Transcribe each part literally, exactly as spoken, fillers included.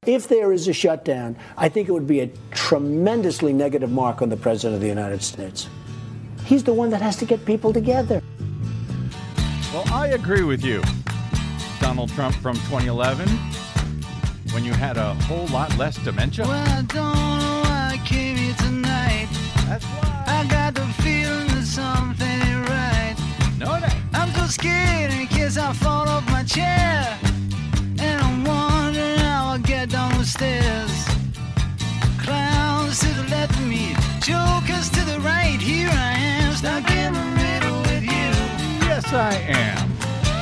if there is a shutdown, I think it would be a tremendously negative mark on the President of the United States. He's the one that has to get people together. Well, I agree with you, Donald Trump from twenty eleven, when you had a whole lot less dementia. Well, I don't know why I came here tonight. That's why. I got the feeling that something ain't right. No, no. I'm so scared in case I fall off my chair. And I'm wondering how I'll get down the stairs. Clowns to the left of me, jokers to the right. Here I am, stuck in the middle with you. Yes, I am.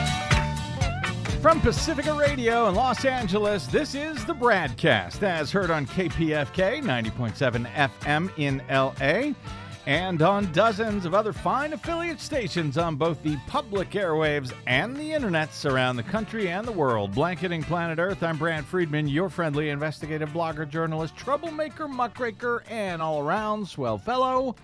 From Pacifica Radio in Los Angeles, this is the Bradcast, as heard on K P F K ninety point seven F M in L A and on dozens of other fine affiliate stations on both the public airwaves and the internets around the country and the world. Blanketing planet Earth, I'm Brad Friedman, your friendly investigative blogger, journalist, troublemaker, muckraker, and all-around swell fellow.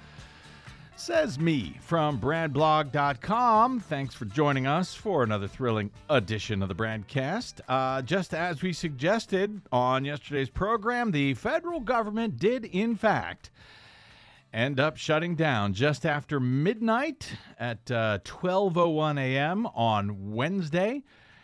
Says me from brad blog dot com. Thanks for joining us for another thrilling edition of the Bradcast. Uh, just as we suggested on yesterday's program, the federal government did, in fact, end up shutting down just after midnight at uh, twelve oh one a.m. on Wednesday,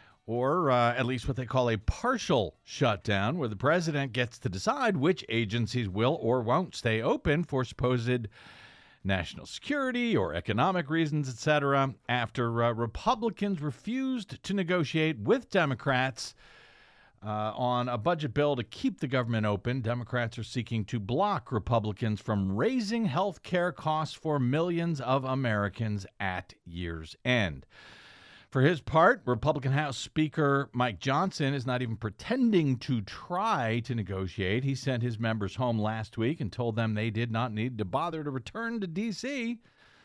or uh, at least what they call a partial shutdown, where the president gets to decide which agencies will or won't stay open for supposed national security or economic reasons, et cetera, after uh, Republicans refused to negotiate with Democrats uh, on a budget bill to keep the government open. Democrats are seeking to block Republicans from raising health care costs for millions of Americans at year's end. For his part, Republican House Speaker Mike Johnson is not even pretending to try to negotiate. He sent his members home last week and told them they did not need to bother to return to D C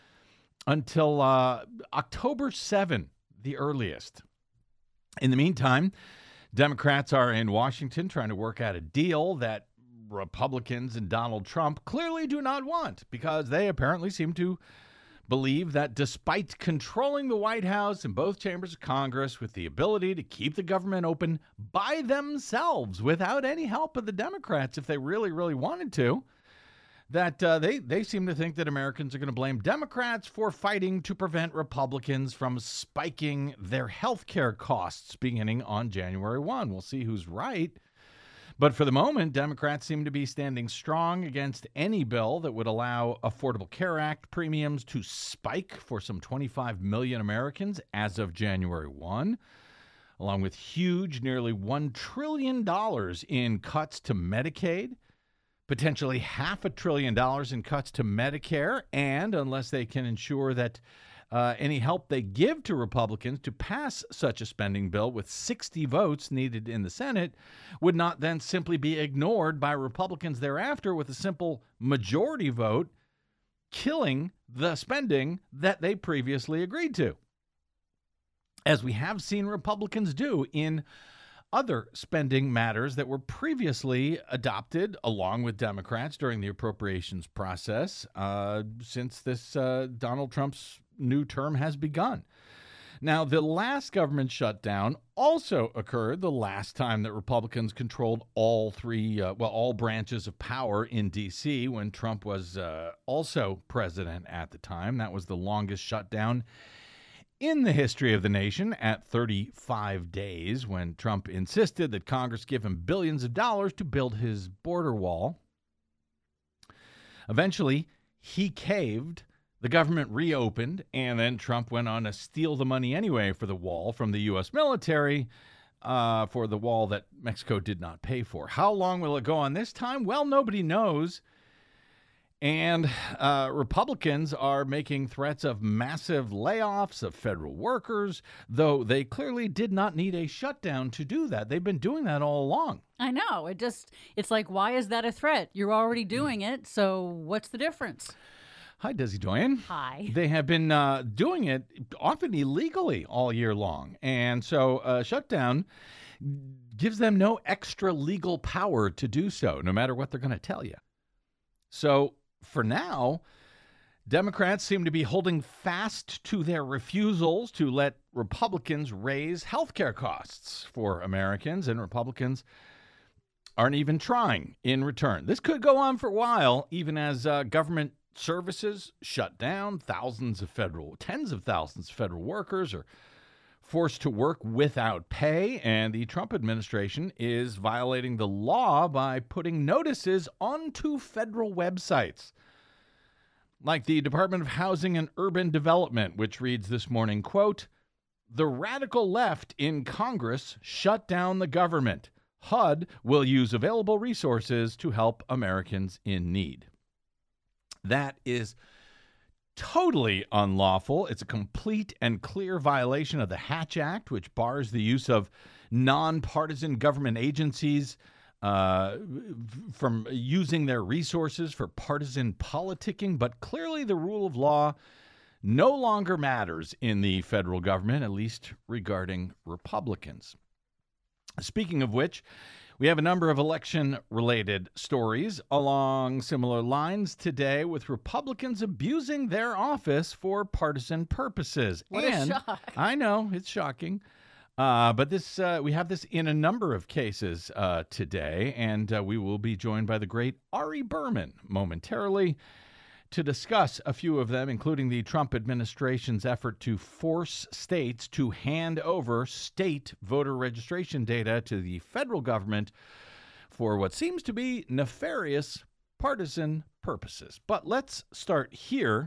until uh, October seventh, the earliest. In the meantime, Democrats are in Washington trying to work out a deal that Republicans and Donald Trump clearly do not want, because they apparently seem to believe that despite controlling the White House and both chambers of Congress with the ability to keep the government open by themselves without any help of the Democrats, if they really, really wanted to, that uh, they, they seem to think that Americans are going to blame Democrats for fighting to prevent Republicans from spiking their health care costs beginning on January first. We'll see who's right. But for the moment, Democrats seem to be standing strong against any bill that would allow Affordable Care Act premiums to spike for some twenty-five million Americans as of January first, along with huge, nearly one trillion dollars in cuts to Medicaid, potentially half a trillion dollars in cuts to Medicare, and unless they can ensure that Uh, any help they give to Republicans to pass such a spending bill with sixty votes needed in the Senate would not then simply be ignored by Republicans thereafter with a simple majority vote, killing the spending that they previously agreed to, as we have seen Republicans do in other spending matters that were previously adopted along with Democrats during the appropriations process uh, since this uh, Donald Trump's new term has begun. Now, the last government shutdown also occurred the last time that Republicans controlled all three, uh, well, all branches of power in D C when Trump was uh, also president at the time. That was the longest shutdown in the history of the nation at thirty-five days, when Trump insisted that Congress give him billions of dollars to build his border wall. Eventually, he caved. The government reopened, and then Trump went on to steal the money anyway for the wall from the U S military, uh, for the wall that Mexico did not pay for. How long will it go on this time? Well, nobody knows. And uh, Republicans are making threats of massive layoffs of federal workers, though they clearly did not need a shutdown to do that. They've been doing that all along. I know. It just, it's like, why is that a threat? You're already doing it, so what's the difference? Hi, Desi Doyen. Hi. They have been uh, doing it often illegally all year long. And so a shutdown gives them no extra legal power to do so, no matter what they're going to tell you. So for now, Democrats seem to be holding fast to their refusals to let Republicans raise health care costs for Americans, and Republicans aren't even trying in return. This could go on for a while, even as uh, government services shut down. Thousands of federal, tens of thousands of federal workers are forced to work without pay, and the Trump administration is violating the law by putting notices onto federal websites. Like the Department of Housing and Urban Development, which reads this morning, quote, "The radical left in Congress shut down the government. H U D will use available resources to help Americans in need." That is totally unlawful. It's a complete and clear violation of the Hatch Act, which bars the use of nonpartisan government agencies uh, from using their resources for partisan politicking. But clearly the rule of law no longer matters in the federal government, at least regarding Republicans. Speaking of which, we have a number of election-related stories along similar lines today, with Republicans abusing their office for partisan purposes. What and a shock. I know, it's shocking. Uh, but this uh, we have this in a number of cases uh, today, and uh, we will be joined by the great Ari Berman momentarily to discuss a few of them, including the Trump administration's effort to force states to hand over state voter registration data to the federal government for what seems to be nefarious partisan purposes. But let's start here.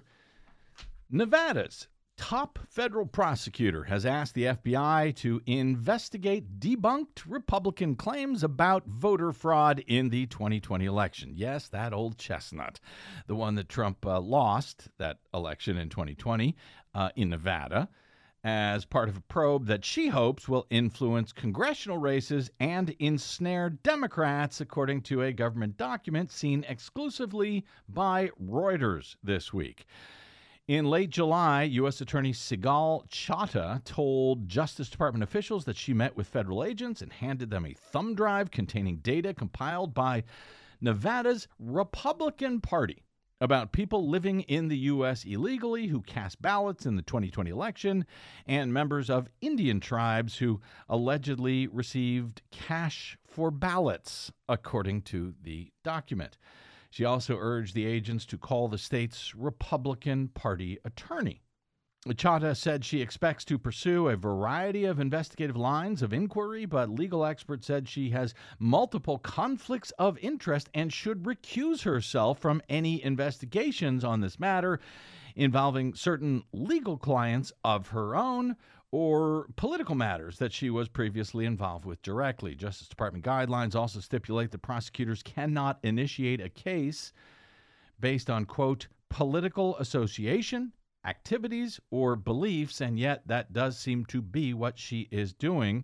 Nevada's top federal prosecutor has asked the F B I to investigate debunked Republican claims about voter fraud in the twenty twenty election. Yes, that old chestnut, the one that Trump uh, lost that election in twenty twenty uh, in Nevada, as part of a probe that she hopes will influence congressional races and ensnare Democrats, according to a government document seen exclusively by Reuters this week. In late July, U S Attorney Sigal Chattah told Justice Department officials that she met with federal agents and handed them a thumb drive containing data compiled by Nevada's Republican Party about people living in the U S illegally who cast ballots in the twenty twenty election, and members of Indian tribes who allegedly received cash for ballots, according to the document. She also urged the agents to call the state's Republican Party attorney. Chattah said she expects to pursue a variety of investigative lines of inquiry, but legal experts said she has multiple conflicts of interest and should recuse herself from any investigations on this matter involving certain legal clients of her own or political matters that she was previously involved with directly. Justice Department guidelines also stipulate that prosecutors cannot initiate a case based on, quote, political association, activities, or beliefs, and yet that does seem to be what she is doing.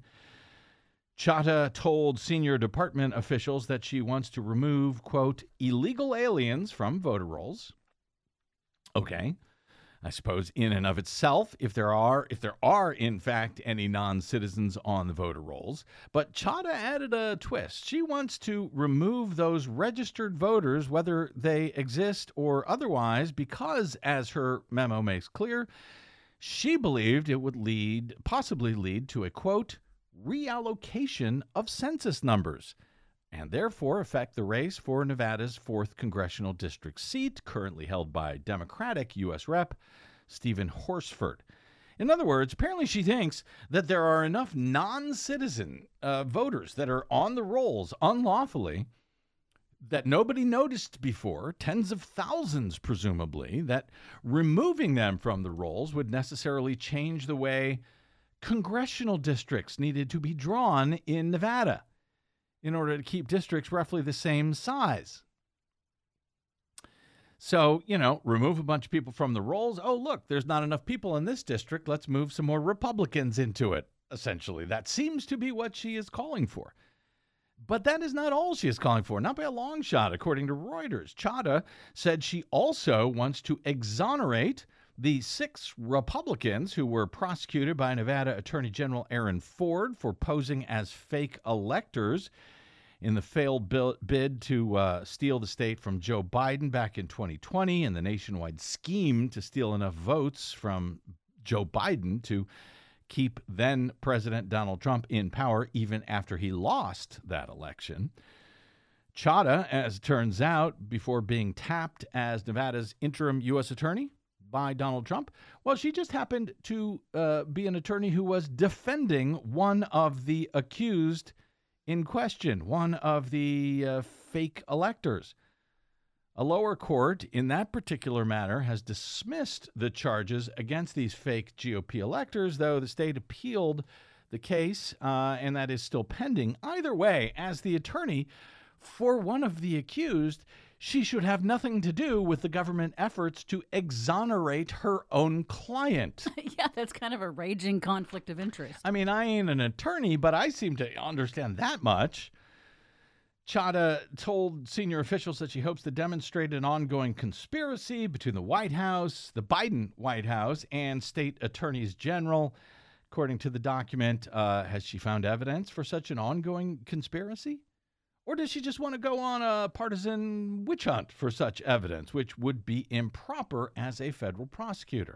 Chattah told senior department officials that she wants to remove, quote, illegal aliens from voter rolls. Okay. I suppose in and of itself, if there are, if there are in fact any non-citizens on the voter rolls. But Chattah added a twist. She wants to remove those registered voters, whether they exist or otherwise, because, as her memo makes clear, she believed it would lead, possibly lead to a, quote, reallocation of census numbers, and therefore affect the race for Nevada's fourth congressional district seat, currently held by Democratic U S Rep Stephen Horsford. In other words, apparently she thinks that there are enough non-citizen uh, voters that are on the rolls unlawfully that nobody noticed before, tens of thousands presumably, that removing them from the rolls would necessarily change the way congressional districts needed to be drawn in Nevada in order to keep districts roughly the same size. So, you know, remove a bunch of people from the rolls. Oh, look, there's not enough people in this district. Let's move some more Republicans into it, essentially. That seems to be what she is calling for. But that is not all she is calling for, not by a long shot, according to Reuters. Chattah said she also wants to exonerate the six Republicans who were prosecuted by Nevada Attorney General Aaron Ford for posing as fake electors in the failed bid to uh, steal the state from Joe Biden back in twenty twenty, and the nationwide scheme to steal enough votes from Joe Biden to keep then President Donald Trump in power even after he lost that election. Chadha, as it turns out, before being tapped as Nevada's interim U S attorney by Donald Trump, well, she just happened to uh, be an attorney who was defending one of the accused in question, one of the uh, fake electors. A lower court in that particular matter has dismissed the charges against these fake G O P electors, though the state appealed the case, uh, and that is still pending. Either way, as the attorney for one of the accused, she should have nothing to do with the government efforts to exonerate her own client. Yeah, that's kind of a raging conflict of interest. I mean, I ain't an attorney, but I seem to understand that much. Chadha told senior officials that she hopes to demonstrate an ongoing conspiracy between the White House, the Biden White House, and state attorneys general. According to the document, uh, has she found evidence for such an ongoing conspiracy? Or does she just want to go on a partisan witch hunt for such evidence, which would be improper as a federal prosecutor?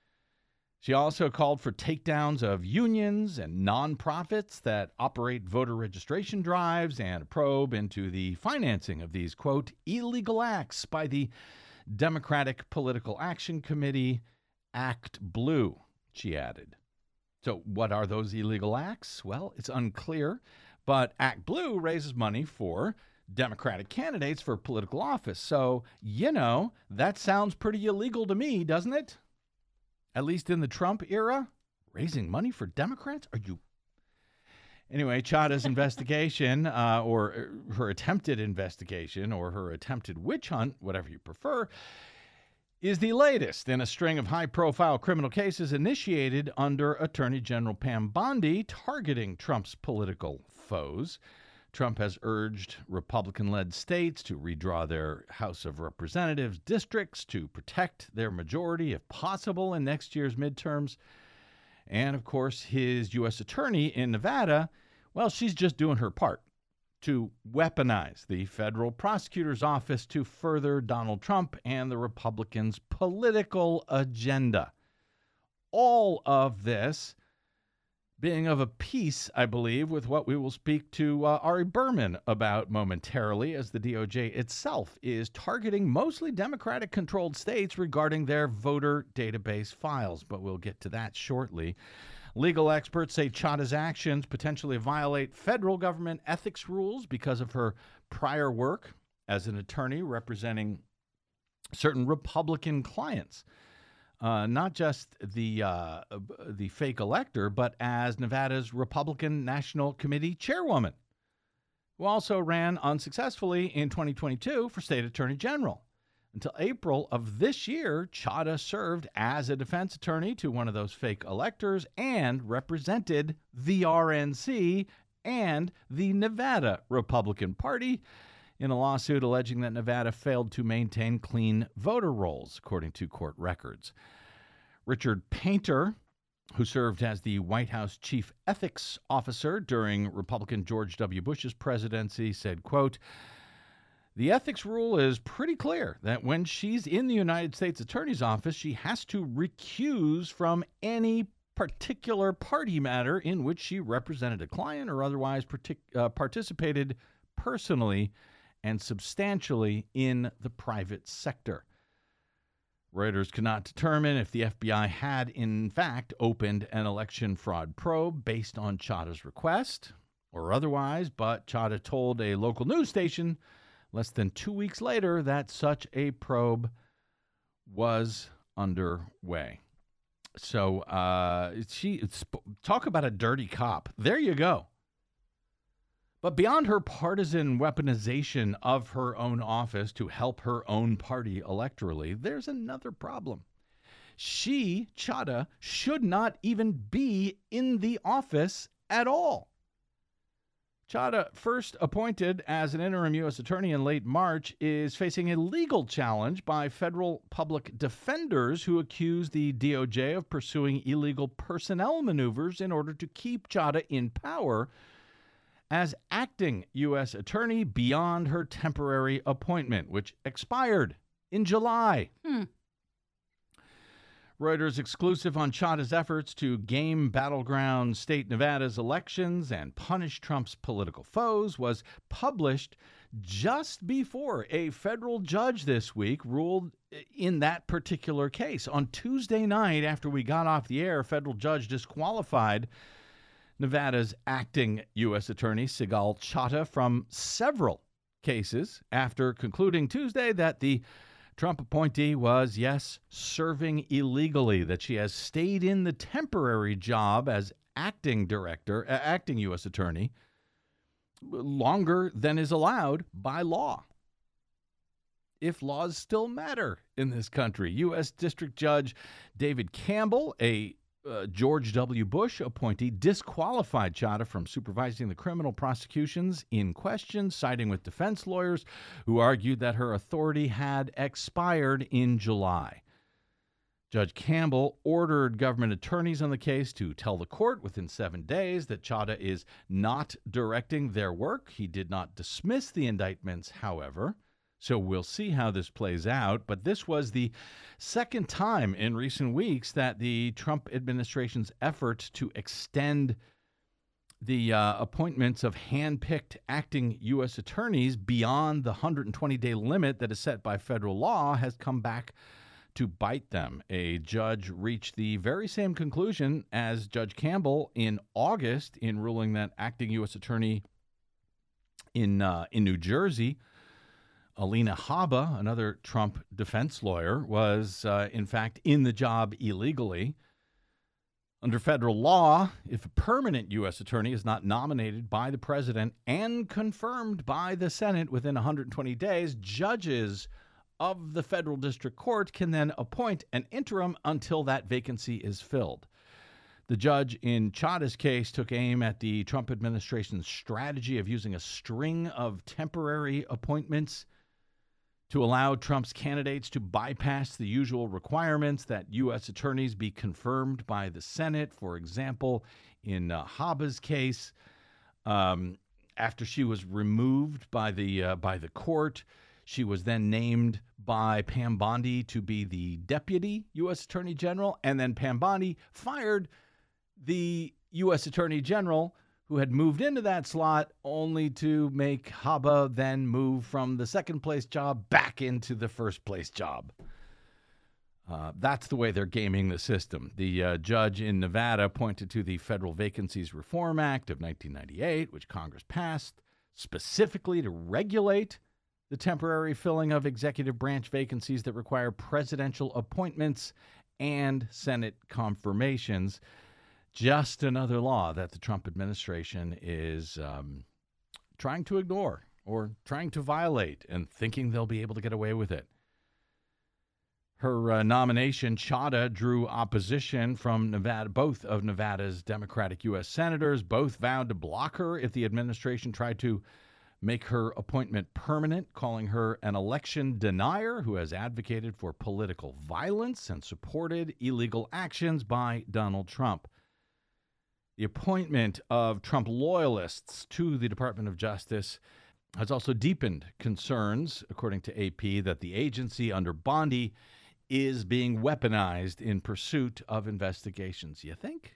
She also called for takedowns of unions and nonprofits that operate voter registration drives and a probe into the financing of these, quote, illegal acts by the Democratic Political Action Committee, Act Blue, she added. So what are those illegal acts? Well, it's unclear, but Act Blue raises money for Democratic candidates for political office. So, you know, that sounds pretty illegal to me, doesn't it? At least in the Trump era, raising money for Democrats? Are you? Anyway, Chadha's investigation, uh, or her attempted investigation, or her attempted witch hunt, whatever you prefer, is the latest in a string of high-profile criminal cases initiated under Attorney General Pam Bondi targeting Trump's political foes. Trump has urged Republican-led states to redraw their House of Representatives districts to protect their majority, if possible, in next year's midterms. And, of course, his U S attorney in Nevada, well, she's just doing her part to weaponize the federal prosecutor's office to further Donald Trump and the Republicans' political agenda. All of this being of a piece, I believe, with what we will speak to uh, Ari Berman about momentarily, as the D O J itself is targeting mostly Democratic-controlled states regarding their voter database files. But we'll get to that shortly. Legal experts say Chadha's actions potentially violate federal government ethics rules because of her prior work as an attorney representing certain Republican clients. Uh, not just the uh, the fake elector, but as Nevada's Republican National Committee chairwoman, who also ran unsuccessfully in twenty twenty-two for state attorney general. Until April of this year, Chadha served as a defense attorney to one of those fake electors and represented the R N C and the Nevada Republican Party in a lawsuit alleging that Nevada failed to maintain clean voter rolls, according to court records. Richard Painter, who served as the White House chief ethics officer during Republican George W. Bush's presidency, said, quote, "The ethics rule is pretty clear that when she's in the United States Attorney's Office, she has to recuse from any particular party matter in which she represented a client or otherwise partic- uh, participated personally and substantially in the private sector." Reuters cannot determine if the F B I had, in fact, opened an election fraud probe based on Chadha's request or otherwise, but Chadha told a local news station less than two weeks later that such a probe was underway. So uh, she talk about a dirty cop. There you go. But beyond her partisan weaponization of her own office to help her own party electorally, there's another problem. She, Chadha, should not even be in the office at all. Chadha, first appointed as an interim U S attorney in late March, is facing a legal challenge by federal public defenders who accuse the D O J of pursuing illegal personnel maneuvers in order to keep Chadha in power as acting U S attorney beyond her temporary appointment, which expired in July. Hmm. Reuters exclusive on Chadha's efforts to game battleground state Nevada's elections and punish Trump's political foes was published just before a federal judge this week ruled in that particular case. On Tuesday night, after we got off the air, a federal judge disqualified Nevada's acting U S attorney, Sigal Chattah, from several cases after concluding Tuesday that the Trump appointee was, yes, serving illegally, that she has stayed in the temporary job as acting director, uh, acting U S attorney, longer than is allowed by law. If laws still matter in this country. U S District Judge David Campbell, a uh, George W. Bush appointee, disqualified Chattah from supervising the criminal prosecutions in question, siding with defense lawyers who argued that her authority had expired in July. Judge Campbell ordered government attorneys on the case to tell the court within seven days that Chattah is not directing their work. He did not dismiss the indictments, however, so we'll see how this plays out. But this was the second time in recent weeks that the Trump administration's effort to extend the uh, appointments of hand-picked acting U S attorneys beyond the one hundred twenty day limit that is set by federal law has come back to bite them. A judge reached the very same conclusion as Judge Campbell in August in ruling that acting U S attorney in uh, in New Jersey, Alina Habba, another Trump defense lawyer, was uh, in fact in the job illegally. Under federal law, if a permanent U S attorney is not nominated by the president and confirmed by the Senate within one hundred twenty days, judges of the federal district court can then appoint an interim until that vacancy is filled. The judge in Chattah's case took aim at the Trump administration's strategy of using a string of temporary appointments to allow Trump's candidates to bypass the usual requirements that U S attorneys be confirmed by the Senate. For example, in uh, Habba's case, um, after she was removed by the uh, by the court, she was then named by Pam Bondi to be the deputy U S attorney general, and then Pam Bondi fired the U S attorney general who had moved into that slot, only to make Habba then move from the second place job back into the first place job. Uh, that's the way they're gaming the system. The uh, judge in Nevada pointed to the Federal Vacancies Reform Act of nineteen ninety-eight, which Congress passed specifically to regulate the temporary filling of executive branch vacancies that require presidential appointments and Senate confirmations. Just another law that the Trump administration is um, trying to ignore or trying to violate and thinking they'll be able to get away with it. Her uh, nomination, Chattah, drew opposition from Nevada, both of Nevada's Democratic U S senators. Both vowed to block her if the administration tried to make her appointment permanent, calling her an election denier who has advocated for political violence and supported illegal actions by Donald Trump. The appointment of Trump loyalists to the Department of Justice has also deepened concerns, according to A P, that the agency under Bondi is being weaponized in pursuit of investigations. You think?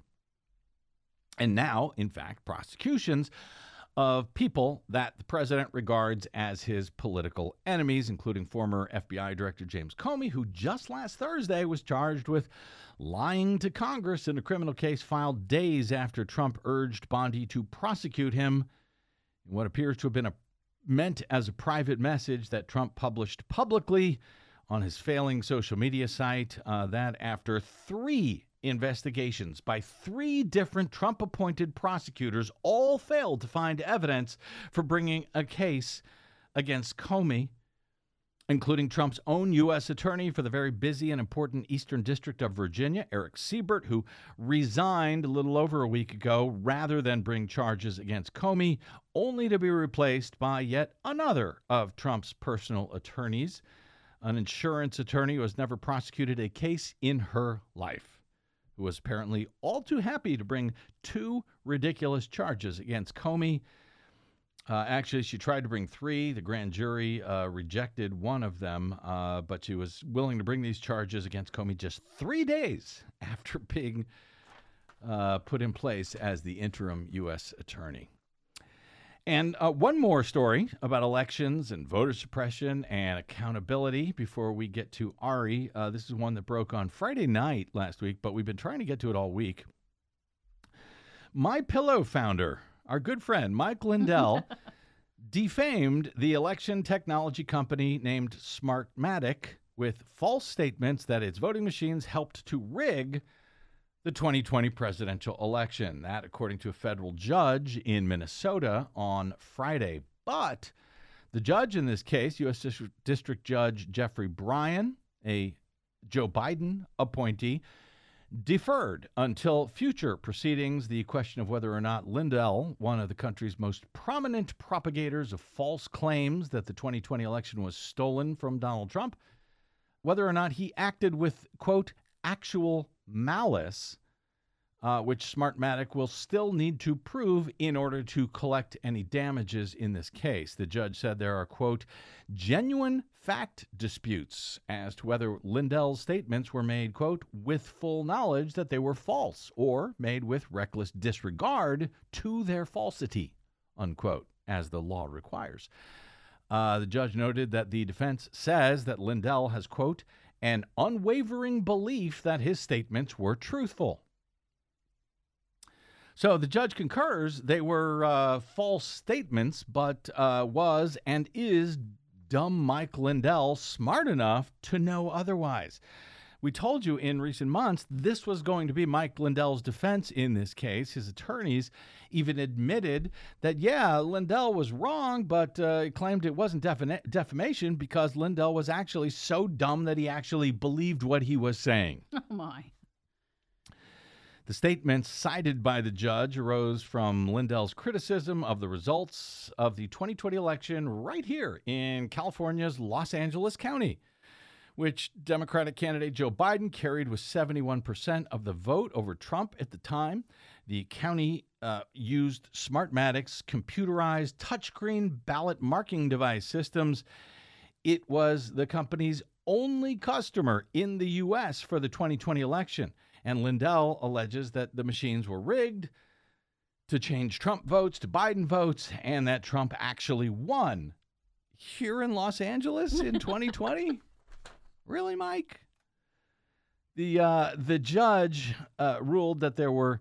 And now, in fact, prosecutions of people that the president regards as his political enemies, including former F B I Director James Comey, who just last Thursday was charged with lying to Congress in a criminal case filed days after Trump urged Bondi to prosecute him in what appears to have been a, meant as a private message that Trump published publicly on his failing social media site. Uh, that after three investigations by three different Trump-appointed prosecutors all failed to find evidence for bringing a case against Comey, including Trump's own U S attorney for the very busy and important Eastern District of Virginia, Eric Siebert, who resigned a little over a week ago rather than bring charges against Comey, only to be replaced by yet another of Trump's personal attorneys, an insurance attorney who has never prosecuted a case in her life, who was apparently all too happy to bring two ridiculous charges against Comey Uh, actually, she tried to bring three. The grand jury uh, rejected one of them, uh, but she was willing to bring these charges against Comey just three days after being uh, put in place as the interim U S attorney. And uh, one more story about elections and voter suppression and accountability before we get to Ari. Uh, this is one that broke on Friday night last week, but we've been trying to get to it all week. MyPillow founder, our good friend Mike Lindell, defamed the election technology company named Smartmatic with false statements that its voting machines helped to rig the twenty twenty presidential election. That, according to a federal judge in Minnesota on Friday. But the judge in this case, U S District, District Judge Jeffrey Bryan, a Joe Biden appointee, deferred until future proceedings the question of whether or not Lindell, one of the country's most prominent propagators of false claims that the twenty twenty election was stolen from Donald Trump, whether or not he acted with, quote, actual malice, uh, which Smartmatic will still need to prove in order to collect any damages in this case. The judge said there are, quote, genuine fact disputes as to whether Lindell's statements were made, quote, with full knowledge that they were false or made with reckless disregard to their falsity, unquote, as the law requires. Uh, the judge noted that the defense says that Lindell has, quote, an unwavering belief that his statements were truthful. So the judge concurs they were uh, false statements, but uh, was and is dumb Mike Lindell smart enough to know otherwise. We told you in recent months this was going to be Mike Lindell's defense in this case. His attorneys even admitted that, yeah, Lindell was wrong, but uh, claimed it wasn't defina- defamation because Lindell was actually so dumb that he actually believed what he was saying. Oh, my. The statements cited by the judge arose from Lindell's criticism of the results of the twenty twenty election right here in California's Los Angeles County, which Democratic candidate Joe Biden carried with seventy-one percent of the vote over Trump at the time. The county uh, used Smartmatic's computerized touchscreen ballot marking device systems. It was the company's only customer in the U S for the twenty twenty election. And Lindell alleges that the machines were rigged to change Trump votes to Biden votes and that Trump actually won here in Los Angeles in twenty twenty. Really, Mike? The uh, the judge uh, ruled that there were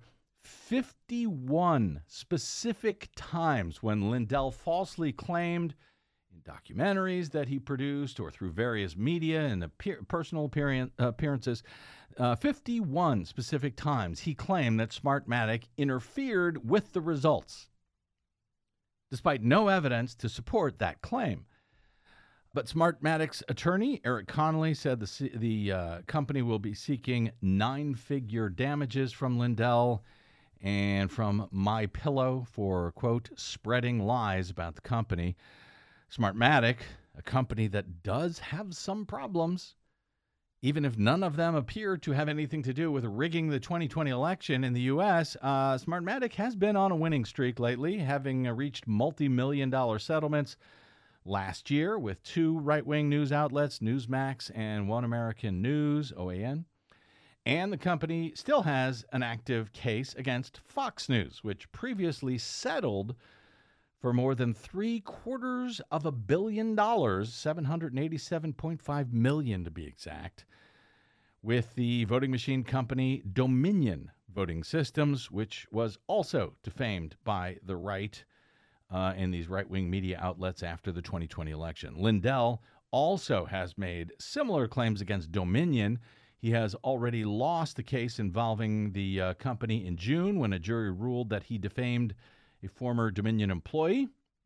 fifty-one specific times when Lindell falsely claimed in documentaries that he produced or through various media and appear- personal appearance, appearances, uh, fifty-one specific times he claimed that Smartmatic interfered with the results, despite no evidence to support that claim. But Smartmatic's attorney, Eric Connolly, said the the uh, company will be seeking nine-figure damages from Lindell and from MyPillow for, quote, spreading lies about the company. Smartmatic, a company that does have some problems, even if none of them appear to have anything to do with rigging the twenty twenty election in the U S, uh, Smartmatic has been on a winning streak lately, having uh, reached multi-million dollar settlements last year with two right-wing news outlets, Newsmax and One American News, O A N. And the company still has an active case against Fox News, which previously settled for more than three quarters of a billion dollars, seven hundred eighty-seven point five million dollars to be exact, with the voting machine company Dominion Voting Systems, which was also defamed by the right Uh, in these right-wing media outlets after the twenty twenty election. Lindell also has made similar claims against Dominion. He has already lost the case involving the uh, company in June when a jury ruled that he defamed a former Dominion employee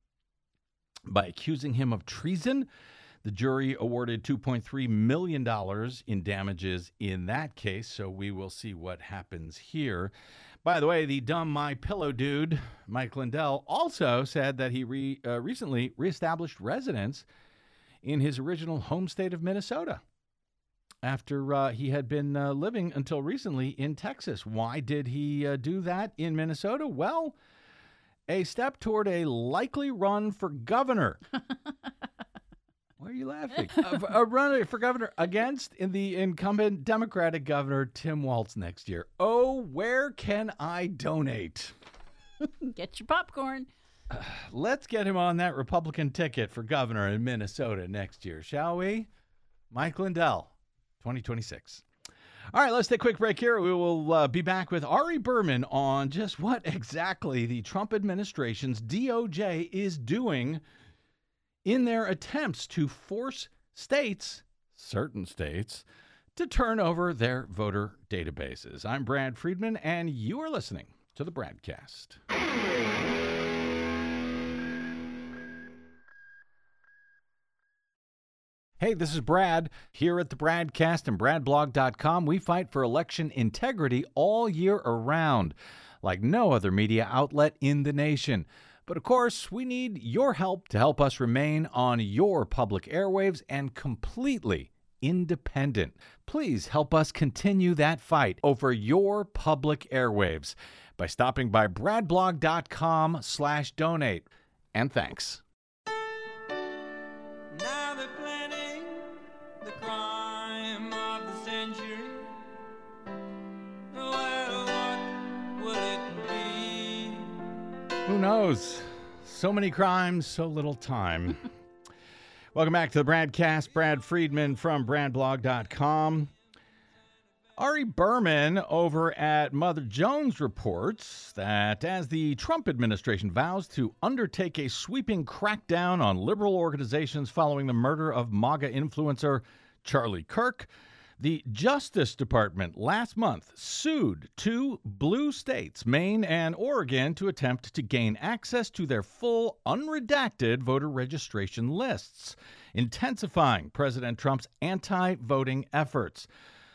by accusing him of treason. The jury awarded two point three million dollars in damages in that case, so we will see what happens here. By the way, the dumb MyPillow dude, Mike Lindell, also said that he re, uh, recently reestablished residence in his original home state of Minnesota after uh, he had been uh, living until recently in Texas. Why did he uh, do that in Minnesota? Well, a step toward a likely run for governor. Why are you laughing? a, a run for governor against in the incumbent Democratic governor, Tim Walz, next year. Oh, where can I donate? Get your popcorn. Uh, let's get him on that Republican ticket for governor in Minnesota next year, shall we? Mike Lindell, twenty twenty-six. All right, let's take a quick break here. We will uh, be back with Ari Berman on just what exactly the Trump administration's D O J is doing in their attempts to force states, certain states, to turn over their voter databases. I'm Brad Friedman, and you are listening to the Bradcast. Hey, this is Brad. Here at the Bradcast and brad blog dot com, we fight for election integrity all year around, like no other media outlet in the nation. But of course, we need your help to help us remain on your public airwaves and completely independent. Please help us continue that fight over your public airwaves by stopping by brad blog dot com slash donate. And thanks. Now they're planning the crime of the century. Well, what will it be? Who knows? So many crimes, so little time. Welcome back to the Bradcast. Brad Friedman from brad blog dot com. Ari Berman over at Mother Jones reports that as the Trump administration vows to undertake a sweeping crackdown on liberal organizations following the murder of MAGA influencer Charlie Kirk, the Justice Department last month sued two blue states, Maine and Oregon, to attempt to gain access to their full, unredacted voter registration lists, intensifying President Trump's anti-voting efforts.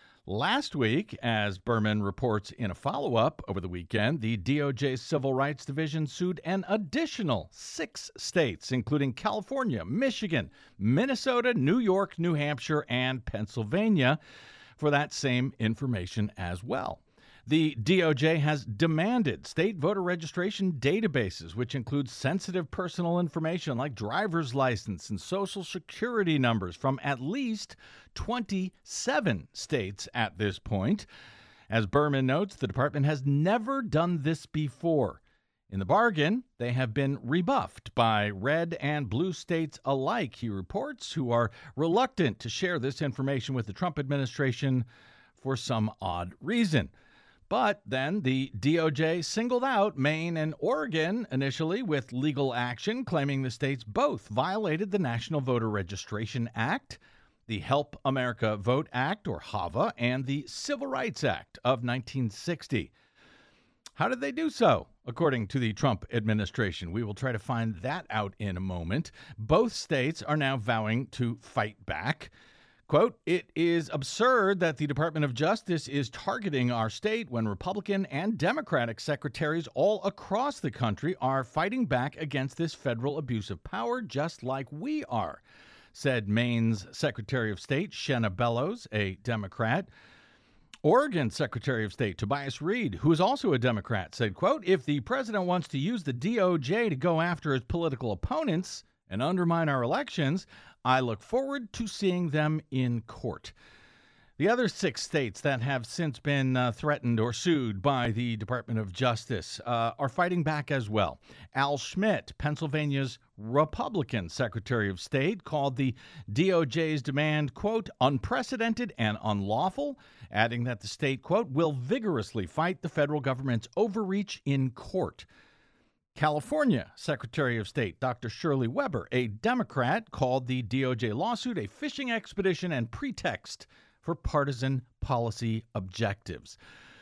Last week, as Berman reports in a follow-up over the weekend, the D O J's Civil Rights Division sued an additional six states, including California, Michigan, Minnesota, New York, New Hampshire, and Pennsylvania, for that same information as well. The D O J has demanded state voter registration databases, which include sensitive personal information like driver's license and social security numbers, from at least twenty-seven states at this point. As Berman notes, the department has never done this before. In the bargain, they have been rebuffed by red and blue states alike, he reports, who are reluctant to share this information with the Trump administration for some odd reason. But then the D O J singled out Maine and Oregon initially with legal action, claiming the states both violated the National Voter Registration Act, the Help America Vote Act, or HAVA, and the Civil Rights Act of nineteen sixty. How did they do so, according to the Trump administration? We will try to find that out in a moment. Both states are now vowing to fight back. Quote, "It is absurd that the Department of Justice is targeting our state when Republican and Democratic secretaries all across the country are fighting back against this federal abuse of power just like we are," said Maine's Secretary of State Shenna Bellows, a Democrat. Oregon Secretary of State Tobias Reed, who is also a Democrat, said, quote, "If the president wants to use the D O J to go after his political opponents and undermine our elections, I look forward to seeing them in court." The other six states that have since been uh, threatened or sued by the Department of Justice uh, are fighting back as well. Al Schmidt, Pennsylvania's Republican Secretary of State, called the D O J's demand, quote, "unprecedented and unlawful," adding that the state, quote, "will vigorously fight the federal government's overreach in court." California Secretary of State Doctor Shirley Weber, a Democrat, called the D O J lawsuit a fishing expedition and pretext for partisan policy objectives.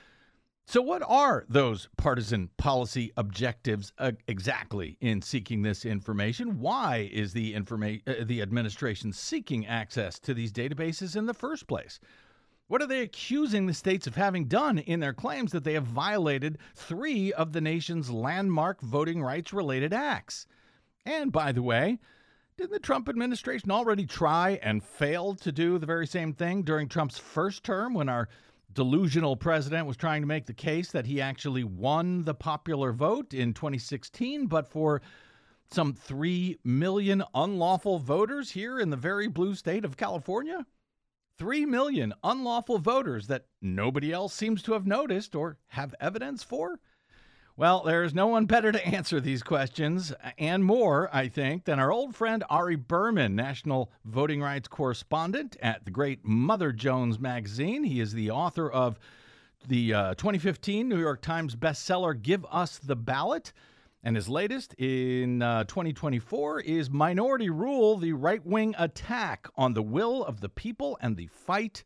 So what are those partisan policy objectives uh, exactly in seeking this information? Why is the informa- uh, the administration seeking access to these databases in the first place? What are they accusing the states of having done in their claims that they have violated three of the nation's landmark voting rights-related acts? And by the way, didn't the Trump administration already try and fail to do the very same thing during Trump's first term when our delusional president was trying to make the case that he actually won the popular vote in twenty sixteen, but for some three million unlawful voters here in the very blue state of California? three million unlawful voters that nobody else seems to have noticed or have evidence for? Well, there's no one better to answer these questions and more, I think, than our old friend Ari Berman, national voting rights correspondent at the great Mother Jones magazine. He is the author of the uh, twenty fifteen New York Times bestseller, Give Us the Ballot. And his latest in uh, twenty twenty-four is Minority Rule, the right-wing attack on the will of the people and the fight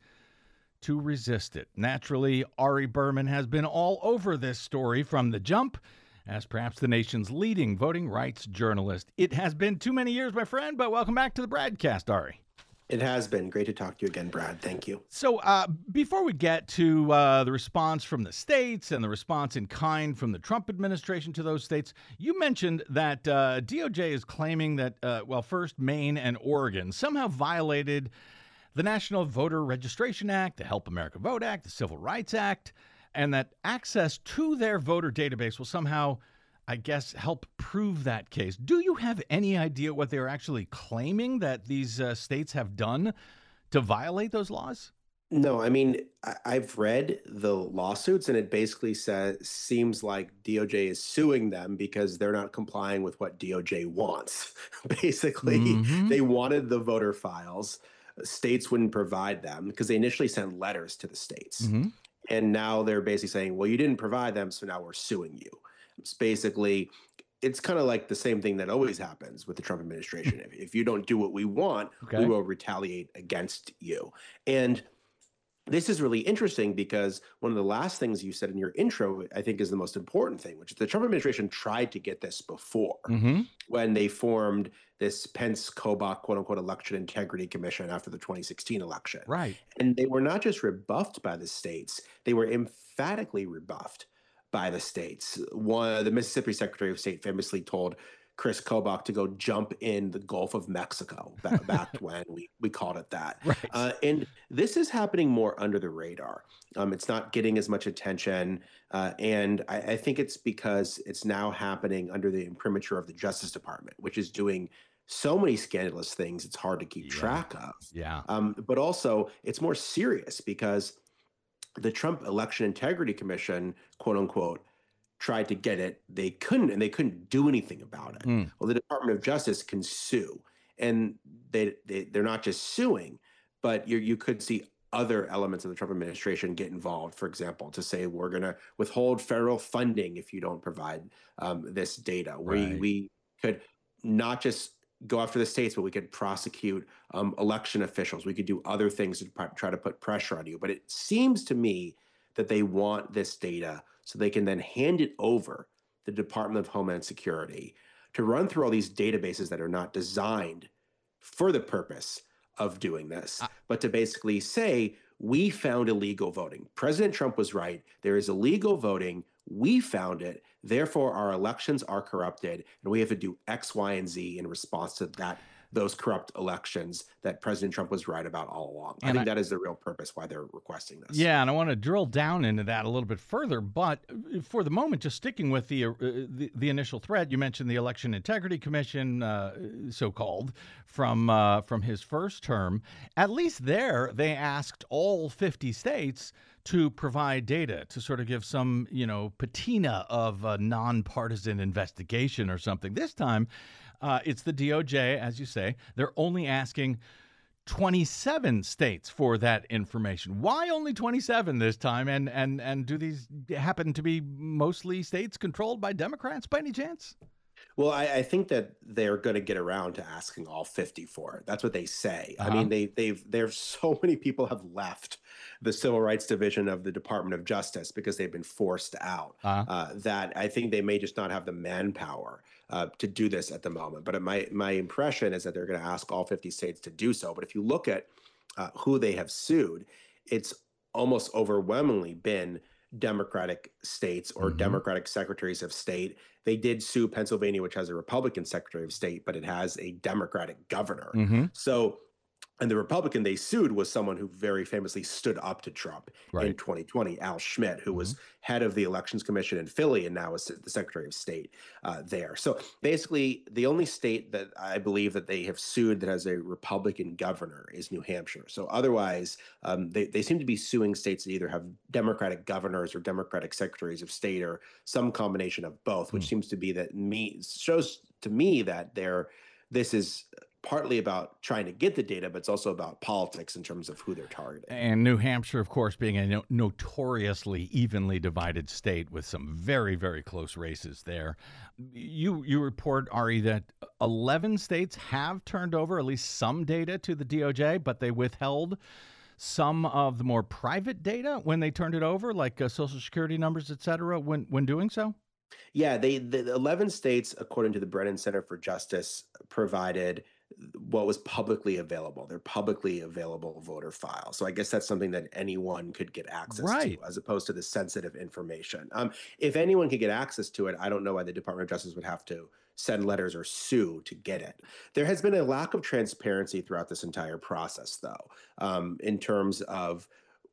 to resist it. Naturally, Ari Berman has been all over this story from the jump as perhaps the nation's leading voting rights journalist. It has been too many years, my friend, but welcome back to the Bradcast, Ari. It has been great to talk to you again, Brad. Thank you. So uh, before we get to uh, the response from the states and the response in kind from the Trump administration to those states, you mentioned that uh, D O J is claiming that, uh, well, first Maine and Oregon somehow violated the National Voter Registration Act, the Help America Vote Act, the Civil Rights Act, and that access to their voter database will somehow, I guess, help prove that case. Do you have any idea what they're actually claiming that these uh, states have done to violate those laws? No, I mean, I- I've read the lawsuits, and it basically says seems like D O J is suing them because they're not complying with what D O J wants. Basically, Mhm. they wanted the voter files. States wouldn't provide them because they initially sent letters to the states. Mhm. And now they're basically saying, well, you didn't provide them, so now we're suing you. It's basically, it's kind of like the same thing that always happens with the Trump administration. if, if you don't do what we want, Okay. we will retaliate against you. And this is really interesting because one of the last things you said in your intro, I think, is the most important thing, which is the Trump administration tried to get this before Mhm. when they formed this Pence-Kobach, quote unquote, election integrity commission after the twenty sixteen election. Right. And they were not just rebuffed by the states, they were emphatically rebuffed by the states. One, the Mississippi Secretary of State famously told Chris Kobach to go jump in the Gulf of Mexico back, back when we, we called it that. Right. Uh, and this is happening more under the radar. Um, it's not getting as much attention. Uh, and I, I think it's because it's now happening under the imprimatur of the Justice Department, which is doing so many scandalous things it's hard to keep Yeah. track of. Yeah. Um, but also, it's more serious because the Trump Election Integrity Commission, quote unquote, tried to get it. They couldn't, and they couldn't do anything about it. Mm. Well, the Department of Justice can sue, and they, they they're not just suing, but you you could see other elements of the Trump administration get involved. For example, to say we're going to withhold federal funding if you don't provide um, this data. We Right. we could not just go after the states, but we could prosecute um, election officials. We could do other things to pr- try to put pressure on you. But it seems to me that they want this data so they can then hand it over to the Department of Homeland Security to run through all these databases that are not designed for the purpose of doing this, I- but to basically say, we found illegal voting. President Trump was right. There is illegal voting. We found it. Therefore, our elections are corrupted, and we have to do X, Y, and Z in response to that, those corrupt elections that President Trump was right about all along. I And think I- that is the real purpose why they're requesting this. Yeah, and I want to drill down into that a little bit further. But for the moment, just sticking with the uh, the, the initial threat, you mentioned the Election Integrity Commission, uh, so-called, from uh, from his first term. At least there, they asked all fifty states to provide data to sort of give some, you know, patina of a nonpartisan investigation or something. This time, uh, it's the D O J, as you say. They're only asking twenty-seven states for that information. Why only twenty-seven this time? And and and do these happen to be mostly states controlled by Democrats by any chance? Well, I, I think that they're going to get around to asking all fifty for it. That's what they say. Uh-huh. I mean, they they've there's so many people have left the Civil Rights Division of the Department of Justice because they've been forced out. Uh-huh. Uh, that I think they may just not have the manpower uh, to do this at the moment. But my my impression is that they're going to ask all fifty states to do so. But if you look at uh, who they have sued, it's almost overwhelmingly been Democratic states or Mhm. Democratic secretaries of state. They did sue Pennsylvania, which has a Republican secretary of state, but it has a Democratic governor. Mm-hmm. So And the Republican they sued was someone who very famously stood up to Trump in Right. twenty twenty, Al Schmidt, who was Mhm. head of the Elections Commission in Philly and now is the Secretary of State uh, there. So basically, the only state that I believe that they have sued that has a Republican governor is New Hampshire. So otherwise, um, they, they seem to be suing states that either have Democratic governors or Democratic secretaries of state or some combination of both, which Hmm. seems to be that me shows to me that they're this is partly about trying to get the data, but it's also about politics in terms of who they're targeting. And New Hampshire, of course, being a no- notoriously evenly divided state with some very, very close races there. You you report, Ari, that eleven states have turned over at least some data to the D O J, but they withheld some of the more private data when they turned it over, like uh, Social Security numbers, et cetera, when, when doing so? Yeah, they the the eleven states, according to the Brennan Center for Justice, provided what was publicly available. They're publicly available voter files. So I guess that's something that anyone could get access Right. to, as opposed to the sensitive information. Um, if anyone could get access to it, I don't know why the Department of Justice would have to send letters or sue to get it. There has been a lack of transparency throughout this entire process, though, um, in terms of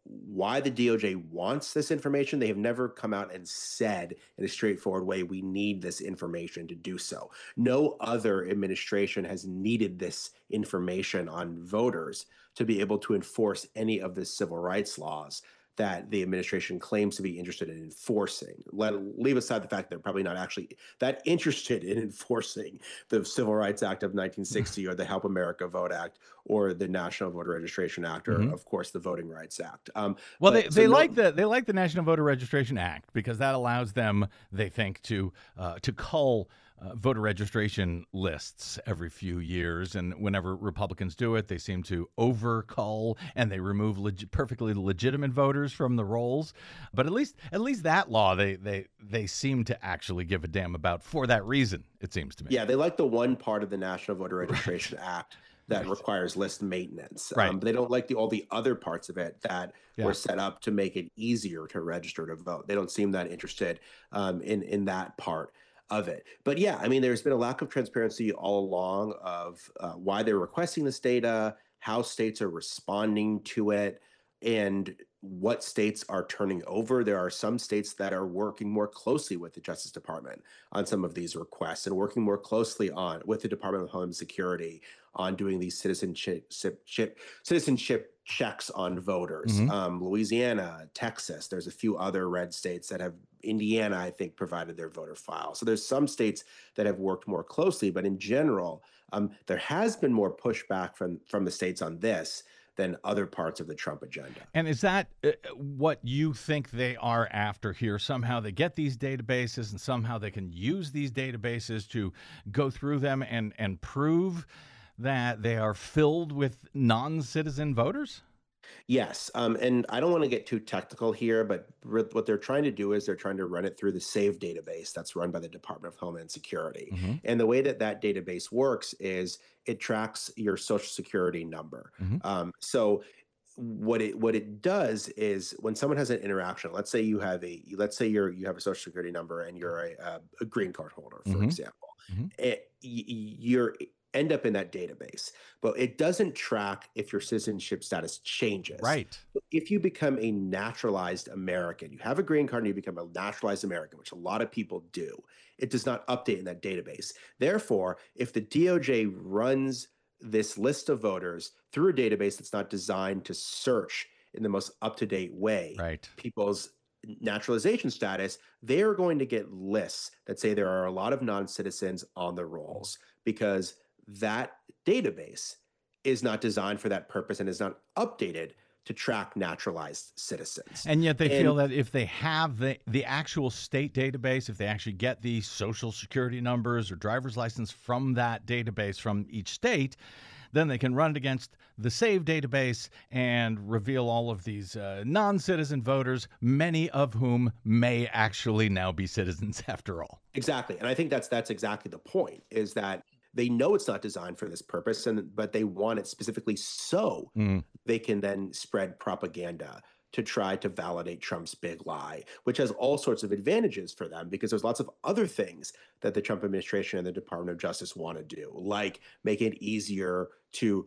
why the D O J wants this information. They have never come out and said in a straightforward way, we need this information to do so. No other administration has needed this information on voters to be able to enforce any of the civil rights laws that the administration claims to be interested in enforcing. Let leave aside the fact they're probably not actually that interested in enforcing the Civil Rights Act of nineteen sixty or the Help America Vote Act or the National Voter Registration Act or, Mhm. of course, the Voting Rights Act. Um, Well, but- they, so they no- like the they like the National Voter Registration Act because that allows them, they think, to uh, to cull uh, voter registration lists every few years, and whenever Republicans do it, they seem to over-cull and they remove leg- perfectly legitimate voters from the rolls. But at least at least that law they they they seem to actually give a damn about for that reason. It seems to me. Yeah, they like the one part of the National Voter Registration Act that requires list maintenance. Right. Um, but they don't like the all the other parts of it that Yeah. were set up to make it easier to register to vote. They don't seem that interested um, in in that part of it. But yeah, I mean, there's been a lack of transparency all along of uh, why they're requesting this data, how states are responding to it, and what states are turning over. There are some states that are working more closely with the Justice Department on some of these requests and working more closely on with the Department of Homeland Security on doing these citizenship citizenship, citizenship checks on voters. Mhm. Um, Louisiana, Texas, there's a few other red states that have, Indiana, I think, provided their voter file. So there's some states that have worked more closely, but in general, um, there has been more pushback from, from the states on this than other parts of the Trump agenda. And is that uh, what you think they are after here? Somehow they get these databases and somehow they can use these databases to go through them and, and prove that they are filled with non-citizen voters? Yes, um, and I don't want to get too technical here, but re- what they're trying to do is they're trying to run it through the SAVE database that's run by the Department of Homeland Security. Mhm. And the way that that database works is it tracks your Social Security number. Mhm. Um, so what it what it does is when someone has an interaction, let's say you have a let's say you're you have a Social Security number and you're a, a, a green card holder, for Mhm. example, Mhm. it, y- y- you're end up in that database, but it doesn't track if your citizenship status changes. Right. If you become a naturalized American, you have a green card and you become a naturalized American, which a lot of people do, it does not update in that database. Therefore, if the D O J runs this list of voters through a database that's not designed to search in the most up-to-date way Right. people's naturalization status, they're going to get lists that say there are a lot of non-citizens on the rolls because that database is not designed for that purpose and is not updated to track naturalized citizens. And yet they feel And- that if they have the, the actual state database, if they actually get the social security numbers or driver's license from that database from each state, then they can run it against the SAVE database and reveal all of these uh, non-citizen voters, many of whom may actually now be citizens after all. Exactly. And I think that's that's exactly the point, is that they know it's not designed for this purpose, and but they want it specifically so Mm. they can then spread propaganda to try to validate Trump's big lie, which has all sorts of advantages for them because there's lots of other things that the Trump administration and the Department of Justice want to do, like make it easier to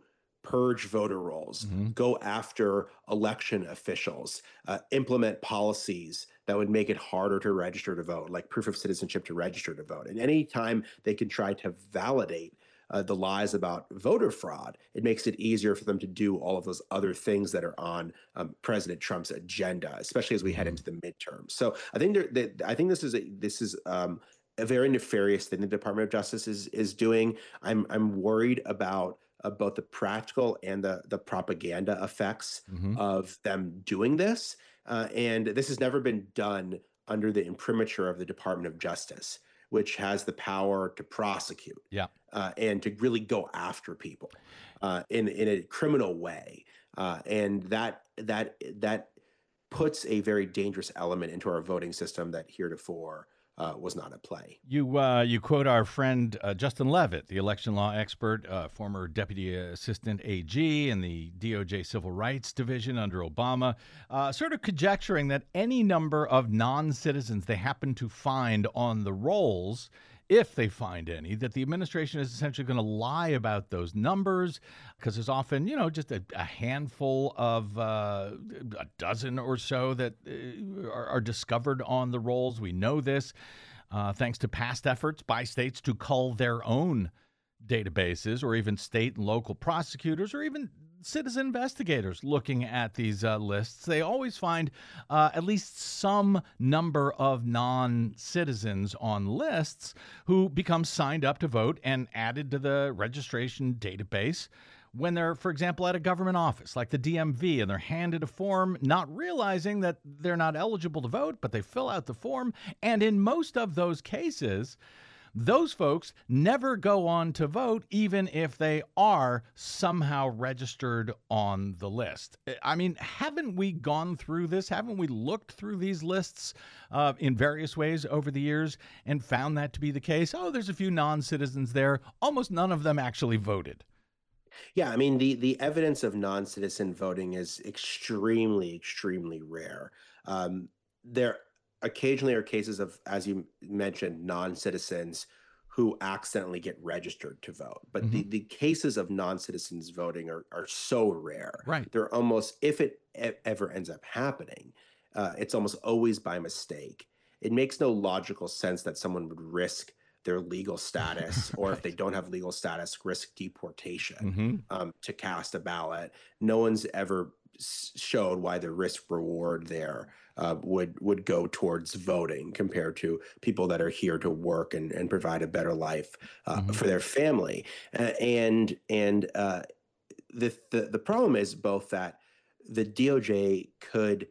purge voter rolls, Mm-hmm. go after election officials, uh, implement policies that would make it harder to register to vote, like proof of citizenship to register to vote. And anytime they can try to validate uh, the lies about voter fraud, it makes it easier for them to do all of those other things that are on um, President Trump's agenda, especially as we head into the midterms. So I think there, that, I think this is a, this is um, a very nefarious thing the Department of Justice is is doing. I'm I'm worried about uh, both the practical and the the propaganda effects Mm-hmm. of them doing this. Uh, and this has never been done under the imprimatur of the Department of Justice, which has the power to prosecute Yeah. uh, and to really go after people uh, in in a criminal way, uh, and that that that puts a very dangerous element into our voting system that heretofore uh, was not at play. You uh, you quote our friend uh, Justin Levitt, the election law expert, uh, former deputy assistant A G in the D O J Civil Rights Division under Obama, uh, sort of conjecturing that any number of non-citizens they happen to find on the rolls, if they find any, that the administration is essentially going to lie about those numbers, because there's often, you know, just a, a handful of uh, a dozen or so that uh, are, are discovered on the rolls. We know this uh, thanks to past efforts by states to cull their own databases, or even state and local prosecutors, or even citizen investigators looking at these uh, lists. They always find uh, at least some number of non-citizens on lists who become signed up to vote and added to the registration database when they're, for example, at a government office like the D M V, and they're handed a form not realizing that they're not eligible to vote, but they fill out the form. And in most of those cases, those folks never go on to vote, even if they are somehow registered on the list. I mean, haven't we gone through this? Haven't we looked through these lists uh, in various ways over the years and found that to be the case? Oh, there's a few non-citizens there. Almost none of them actually voted. Yeah, I mean, the the evidence of non-citizen voting is extremely, extremely rare. Um, there occasionally are cases of, as you mentioned, non-citizens who accidentally get registered to vote. But the, Mhm. the cases of non-citizens voting are, are so rare. Right. They're almost, if it e- ever ends up happening, uh, it's almost always by mistake. It makes no logical sense that someone would risk their legal status, or if they don't have legal status, risk deportation Mm-hmm. um, to cast a ballot. No one's ever s- showed why the risk reward there uh, would would go towards voting compared to people that are here to work and, and provide a better life uh, Mhm. for their family. Uh, and and uh, the, the the problem is both that the D O J could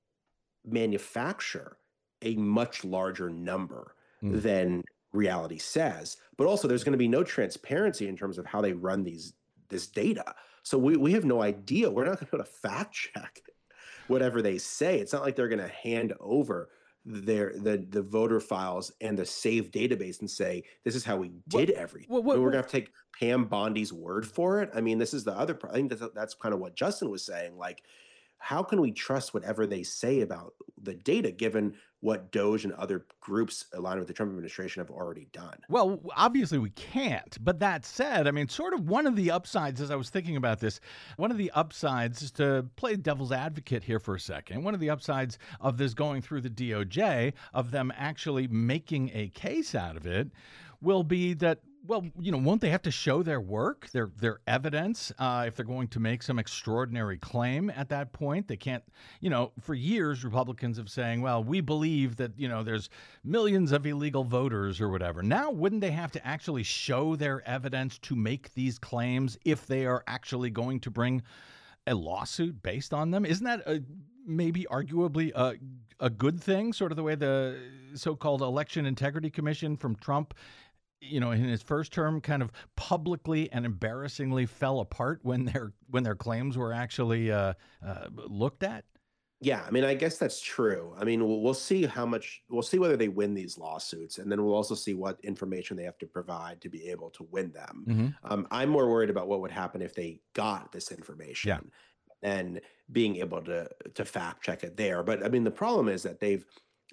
manufacture a much larger number Mm. than reality says, but also there's going to be no transparency in terms of how they run these this data. So we, we have no idea. We're not going to be able to fact check whatever they say. It's not like they're going to hand over their the the voter files and the saved database and say, this is how we did everything. what- what- And we're what- going to have to take Pam Bondi's word for it. I mean, this is the other part. I think that's, that's kind of what Justin was saying. Like, how can we trust whatever they say about the data, given what Doge and other groups aligned with the Trump administration have already done? Well, obviously we can't. But that said, I mean, sort of one of the upsides, as I was thinking about this, one of the upsides, is to play devil's advocate here for a second. One of the upsides of this going through the D O J, of them actually making a case out of it, will be that, well, you know, won't they have to show their work, their their evidence, uh, if they're going to make some extraordinary claim at that point? They can't, you know, for years, Republicans have saying, well, we believe that, you know, there's millions of illegal voters or whatever. Now, wouldn't they have to actually show their evidence to make these claims if they are actually going to bring a lawsuit based on them? Isn't that a, maybe arguably a, a good thing, sort of the way the so-called Election Integrity Commission from Trump, you know, in his first term, kind of publicly and embarrassingly fell apart when their when their claims were actually uh, uh, looked at? Yeah, I mean, I guess that's true. I mean, we'll, we'll see how much, we'll see whether they win these lawsuits, and then we'll also see what information they have to provide to be able to win them. Mm-hmm. Um, I'm more worried about what would happen if they got this information Yeah. and being able to to fact check it there. But I mean, the problem is that they've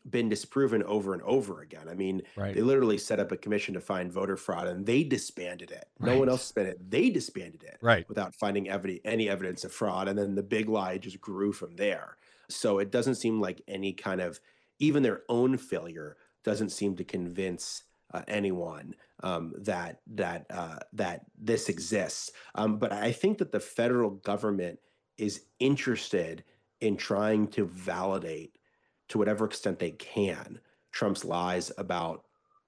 been disproven over and over again. I mean, Right. they literally set up a commission to find voter fraud and they disbanded it. No one Right. else disbanded it. They disbanded it Right. without finding evi- any evidence of fraud. And then the big lie just grew from there. So it doesn't seem like any kind of, even their own failure doesn't seem to convince uh, anyone um, that that uh, that this exists. Um, but I think that the federal government is interested in trying to validate, to whatever extent they can, Trump's lies about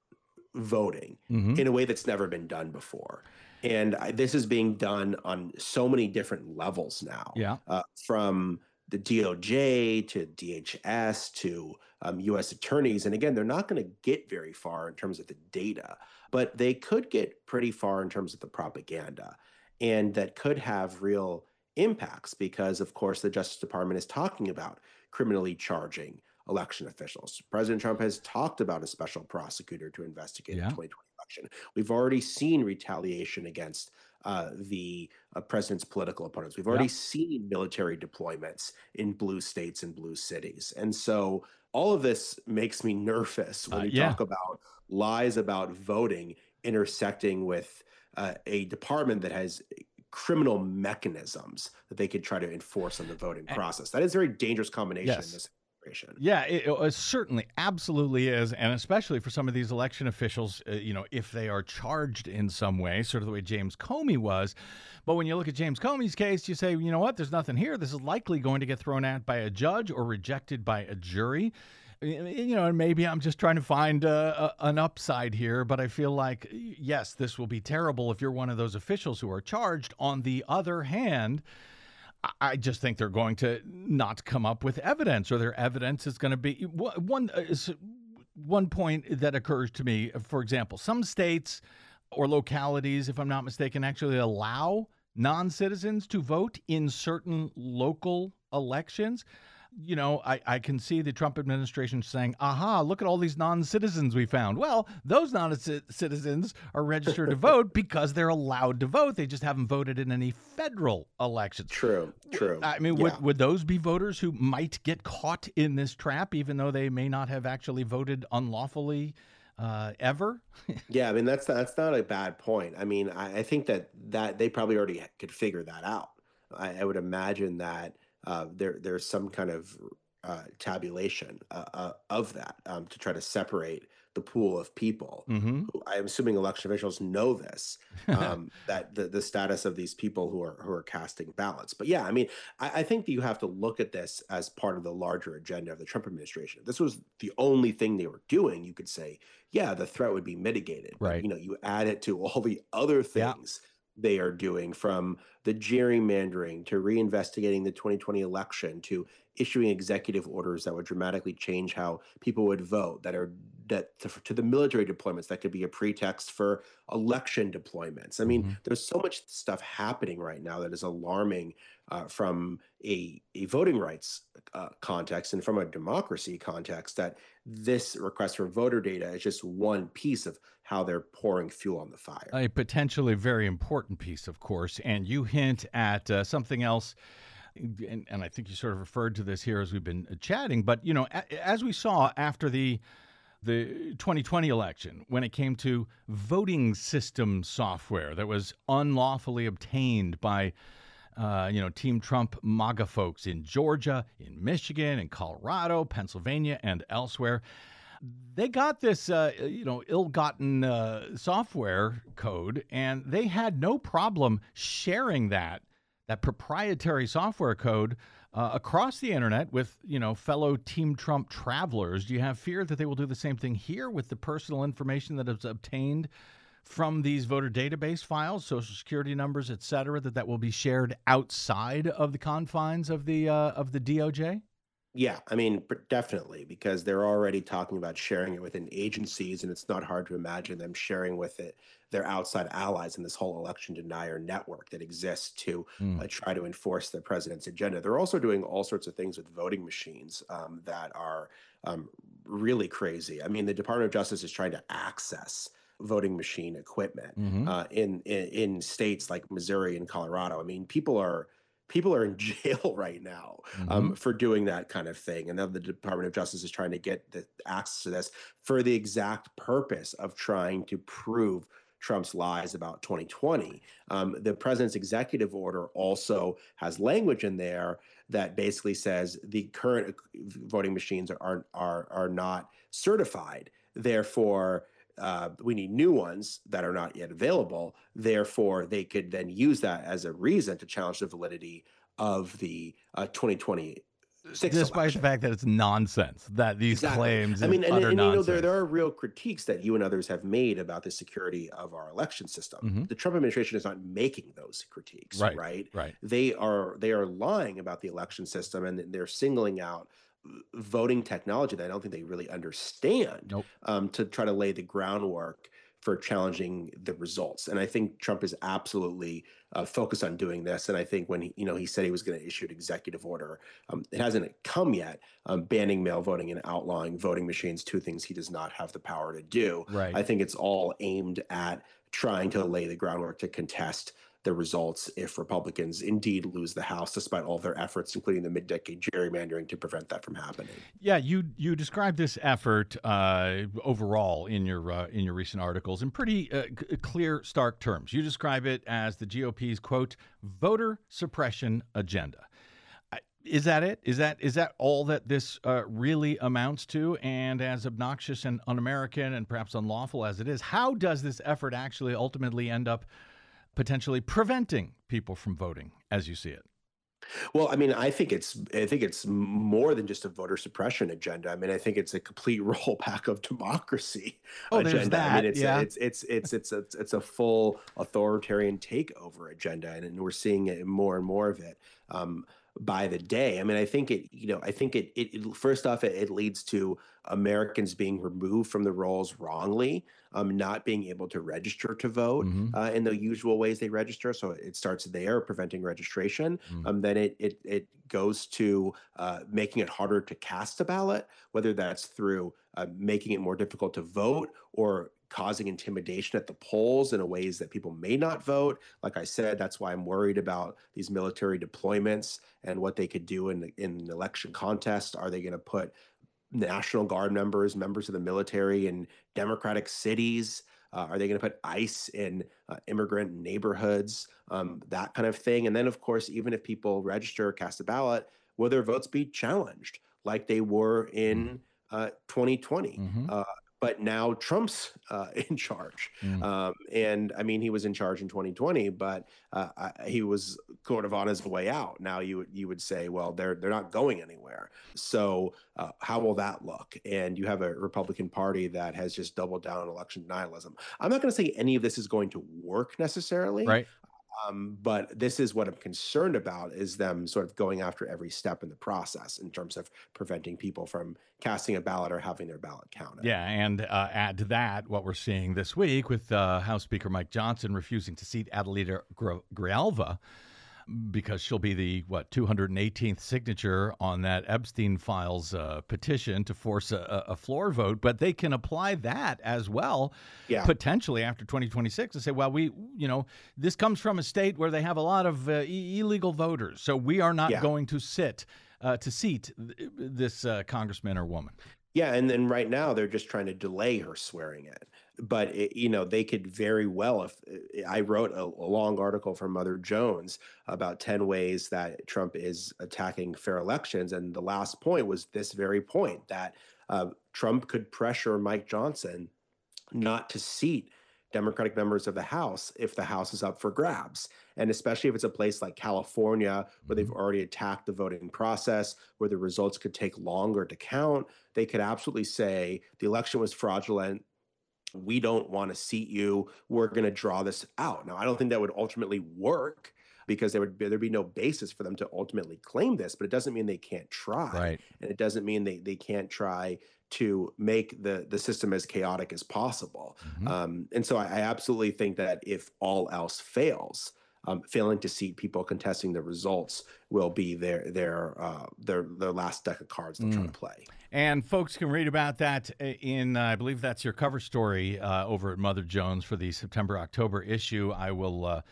voting Mhm. in a way that's never been done before. And I, this is being done on so many different levels now, Yeah. uh, from the D O J to D H S to um, U S attorneys. And again, they're not going to get very far in terms of the data, but they could get pretty far in terms of the propaganda. And that could have real impacts because, of course, the Justice Department is talking about criminally charging election officials. President Trump has talked about a special prosecutor to investigate Yeah. the twenty twenty election. We've already seen retaliation against uh, the uh, president's political opponents. We've already Yeah. seen military deployments in blue states and blue cities. And so all of this makes me nervous when Uh, we yeah. talk about lies about voting intersecting with uh, a department that has criminal mechanisms that they could try to enforce on the voting process. That is a very dangerous combination Yes. in this administration. Yeah, it, it certainly absolutely is. And especially for some of these election officials, uh, you know, if they are charged in some way, sort of the way James Comey was. But when you look at James Comey's case, you say, you know what, there's nothing here. This is likely going to get thrown out by a judge or rejected by a jury. You know, and maybe I'm just trying to find uh, a, an upside here, but I feel like, yes, this will be terrible if you're one of those officials who are charged. On the other hand, I- I just think they're going to not come up with evidence, or their evidence is going to be one. uh, is- One point that occurs to me, for example, some states or localities, if I'm not mistaken, actually allow non-citizens to vote in certain local elections. You know, I, I can see the Trump administration saying, aha, look at all these non-citizens we found. Well, those non-citizens are registered to vote because they're allowed to vote. They just haven't voted in any federal elections. True, true. I mean, Yeah. would, would those be voters who might get caught in this trap, even though they may not have actually voted unlawfully uh, ever? Yeah, I mean that's that's not a bad point. I mean, I, I think that that they probably already could figure that out. I, I would imagine that uh, there there's some kind of uh, tabulation uh, uh, of that um, to try to separate the pool of people. Mm-hmm. Who, I'm assuming election officials know this, um, that the, the status of these people who are who are casting ballots. But yeah, I mean, I, I think that you have to look at this as part of the larger agenda of the Trump administration. If this was the only thing they were doing, you could say, yeah, the threat would be mitigated. But, Right. you know, you add it to all the other Yeah. things they are doing, from the gerrymandering to reinvestigating the twenty twenty election to issuing executive orders that would dramatically change how people would vote, that are that to, to the military deployments that could be a pretext for election deployments. I mean, Mhm. there's so much stuff happening right now that is alarming uh, from a, a voting rights uh, context and from a democracy context, that this request for voter data is just one piece of how they're pouring fuel on the fire. A potentially very important piece, of course. And you hint at uh, something else. And, and I think you sort of referred to this here as we've been chatting. But, you know, a, as we saw after the the twenty twenty election, when it came to voting system software that was unlawfully obtained by, uh, you know, Team Trump MAGA folks in Georgia, in Michigan, in Colorado, Pennsylvania, and elsewhere, they got this, uh, you know, ill-gotten uh, software code, and they had no problem sharing that that proprietary software code uh, across the internet with, you know, fellow Team Trump travelers. Do you have fear that they will do the same thing here with the personal information that is obtained from these voter database files, social security numbers, et cetera, that that will be shared outside of the confines of the uh, of the D O J? Yeah, I mean, p- definitely, because they're already talking about sharing it within agencies, and it's not hard to imagine them sharing with it their outside allies in this whole election denier network that exists to Mm. uh, try to enforce the president's agenda. They're also doing all sorts of things with voting machines um, that are um, really crazy. I mean, the Department of Justice is trying to access voting machine equipment Mhm. uh, in, in in states like Missouri and Colorado. I mean, people are people are in jail right now Mm-hmm. um, for doing that kind of thing. And now the Department of Justice is trying to get the access to this for the exact purpose of trying to prove Trump's lies about twenty twenty. Um, the president's executive order also has language in there that basically says the current voting machines are are are not certified. Therefore, uh, we need new ones that are not yet available. Therefore, they could then use that as a reason to challenge the validity of the uh, twenty twenty. Despite election. the fact that it's nonsense, that these Exactly. claims I mean, is and, utter and you know, nonsense. there, there are real critiques that you and others have made about the security of our election system. Mhm. The Trump administration is not making those critiques, Right, right? right. They are they are lying about the election system, and they're singling out voting technology that I don't think they really understand Nope. um, to try to lay the groundwork for challenging the results. And I think Trump is absolutely uh, focused on doing this. And I think when he, you know, he said he was going to issue an executive order, um, it hasn't come yet, um, banning mail voting and outlawing voting machines, two things he does not have the power to do. Right. I think it's all aimed at trying to lay the groundwork to contest the results if Republicans indeed lose the House, despite all their efforts, including the mid-decade gerrymandering, to prevent that from happening. Yeah, you you described this effort uh, overall in your uh, in your recent articles in pretty uh, c- clear, stark terms. You describe it as the G O P's quote voter suppression agenda. I- Is that it? Is that is that all that this uh, really amounts to? And as obnoxious and un-American and perhaps unlawful as it is, how does this effort actually ultimately end up potentially preventing people from voting, as you see it? Well, I mean, I think it's I think it's more than just a voter suppression agenda. I mean, I think it's a complete rollback of democracy Oh, agenda. there's that. I mean, it's yeah. it's it's it's it's a it's a full authoritarian takeover agenda, and, and we're seeing it more and more of it um, by the day. I mean, I think it you know I think it it, it first off it, it leads to Americans being removed from the rolls wrongly, um, not being able to register to vote Mhm. uh, in the usual ways they register. So it starts there, preventing registration. Mm. Um, then it it it goes to uh, making it harder to cast a ballot, whether that's through uh, making it more difficult to vote or causing intimidation at the polls in ways that people may not vote. Like I said, that's why I'm worried about these military deployments and what they could do in in an election contest. Are they going to put National Guard members, members of the military in Democratic cities? Uh, are they going to put ICE in uh, immigrant neighborhoods? Um, that kind of thing. And then, of course, even if people register, cast a ballot, will their votes be challenged like they were in uh, twenty twenty? Mhm. Uh, but now Trump's uh, in charge. Mm. Um, and I mean, he was in charge in twenty twenty, but uh, I, he was sort of on his way out. Now you would you would say, well, they're they're not going anywhere. So uh, how will that look? And you have a Republican Party that has just doubled down on election denialism. I'm not going to say any of this is going to work necessarily. Right. Um, but this is what I'm concerned about, is them sort of going after every step in the process in terms of preventing people from casting a ballot or having their ballot counted. Yeah, and uh, add to that what we're seeing this week with uh, House Speaker Mike Johnson refusing to seat Adelita Gr- Grijalva because she'll be the, what, two hundred eighteenth signature on that Epstein Files uh, petition to force a, a floor vote. But they can apply that as well, Yeah. potentially after twenty twenty-six, and say, well, we, you know, this comes from a state where they have a lot of uh, e- illegal voters, so we are not Yeah. going to sit uh, to seat th- this uh, congressman or woman. Yeah, and then right now they're just trying to delay her swearing in. But it, you know, they could very well. If I wrote a, a long article from Mother Jones about ten ways that Trump is attacking fair elections, and the last point was this very point, that uh, Trump could pressure Mike Johnson not to seat Democratic members of the House if the House is up for grabs. And especially if it's a place like California, where they've already attacked the voting process, where the results could take longer to count, they could absolutely say the election was fraudulent. We don't want to seat you. We're going to draw this out. Now, I don't think that would ultimately work, because there would be, there'd be no basis for them to ultimately claim this, but it doesn't mean they can't try. Right. And it doesn't mean they, they can't try to make the, the system as chaotic as possible. Mhm. Um, and so I, I absolutely think that if all else fails, um, failing to seat people contesting the results will be their their uh, their their last deck of cards they're trying to play. And folks can read about that in, uh, I believe that's your cover story uh, over at Mother Jones for the September October issue. I will uh,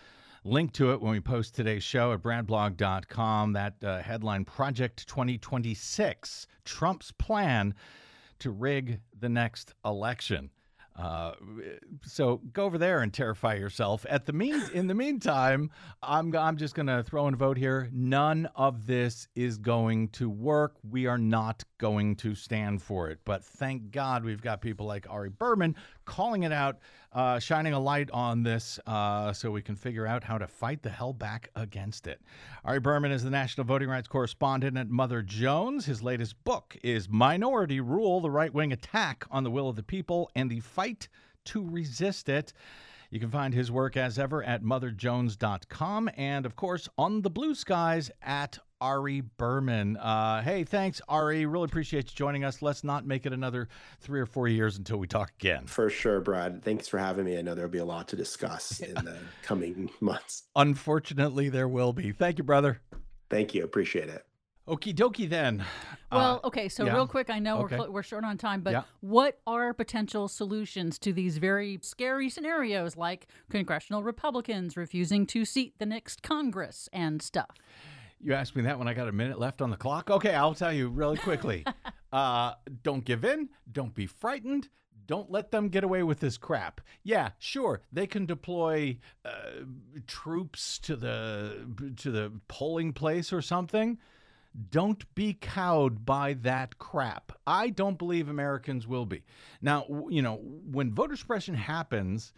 link to it when we post today's show at brad blog dot com. That uh, headline, Project twenty twenty-six, Trump's plan to rig the next election. Uh, so go over there and terrify yourself. At the mean, in the meantime, I'm I'm just going to throw in a vote here. None of this is going to work. We are not going to stand for it. But thank God we've got people like Ari Berman calling it out, uh, shining a light on this uh, so we can figure out how to fight the hell back against it. Ari Berman is the national voting rights correspondent at Mother Jones. His latest book is Minority Rule, the right-wing attack on the will of the people and the fight to resist it. You can find his work as ever at mother jones dot com and, of course, on the blue skies at Ari Berman. Uh, hey, thanks, Ari. Really appreciate you joining us. Let's not make it another three or four years until we talk again. For sure, Brad. Thanks for having me. I know there'll be a lot to discuss in the coming months. Unfortunately, there will be. Thank you, brother. Thank you. Appreciate it. Okie dokie then. Well, Uh, okay, so yeah. real quick, I know Okay. we're, cl- we're short on time, but Yeah. what are potential solutions to these very scary scenarios like congressional Republicans refusing to seat the next Congress and stuff? You asked me that when I got a minute left on the clock. Okay, I'll tell you really quickly. uh, don't give in. Don't be frightened. Don't let them get away with this crap. Yeah, sure, they can deploy uh, troops to the to the polling place or something. Don't be cowed by that crap. I don't believe Americans will be. Now, w- you know, when voter suppression happens,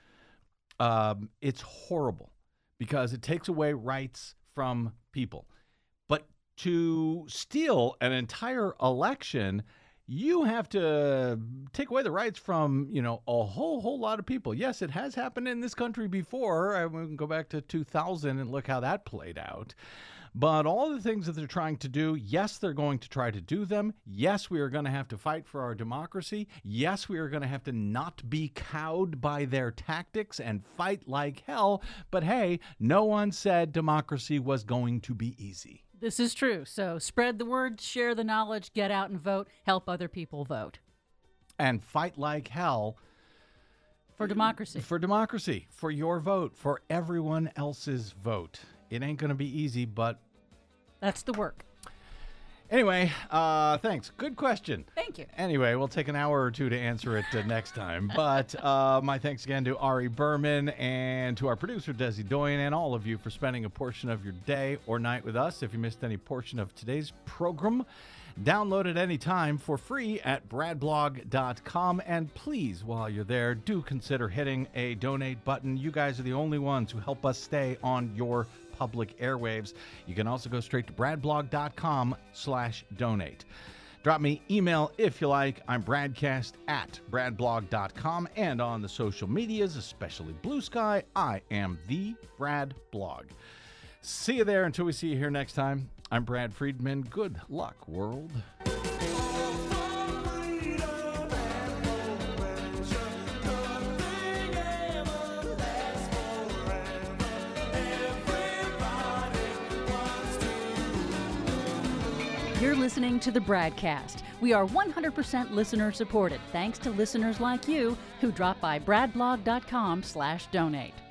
um, it's horrible because it takes away rights from people. But to steal an entire election, you have to take away the rights from, you know, a whole, whole lot of people. Yes, it has happened in this country before. I we can go back to two thousand and look how that played out. But all the things that they're trying to do, yes, they're going to try to do them. Yes, we are going to have to fight for our democracy. Yes, we are going to have to not be cowed by their tactics and fight like hell. But hey, no one said democracy was going to be easy. This is true. So spread the word, share the knowledge, get out and vote, help other people vote. And fight like hell For democracy. for democracy, for your vote, for everyone else's vote. It ain't going to be easy, but That's the work. anyway, uh, thanks. Good question. Thank you. Anyway, we'll take an hour or two to answer it uh, next time. But uh, my thanks again to Ari Berman and to our producer, Desi Doyen, and all of you for spending a portion of your day or night with us. If you missed any portion of today's program, download it anytime for free at brad blog dot com. And please, while you're there, do consider hitting a donate button. You guys are the only ones who help us stay on your public airwaves. You can also go straight to brad blog dot com slash donate. Drop me email if you like. I'm Bradcast at brad blog dot com, and on the social medias, especially Blue Sky, I am the Brad Blog. See you there until we see you here next time. I'm Brad Friedman. Good luck, world. You're listening to the Bradcast. We are one hundred percent listener supported, thanks to listeners like you who drop by brad blog dot com slash donate.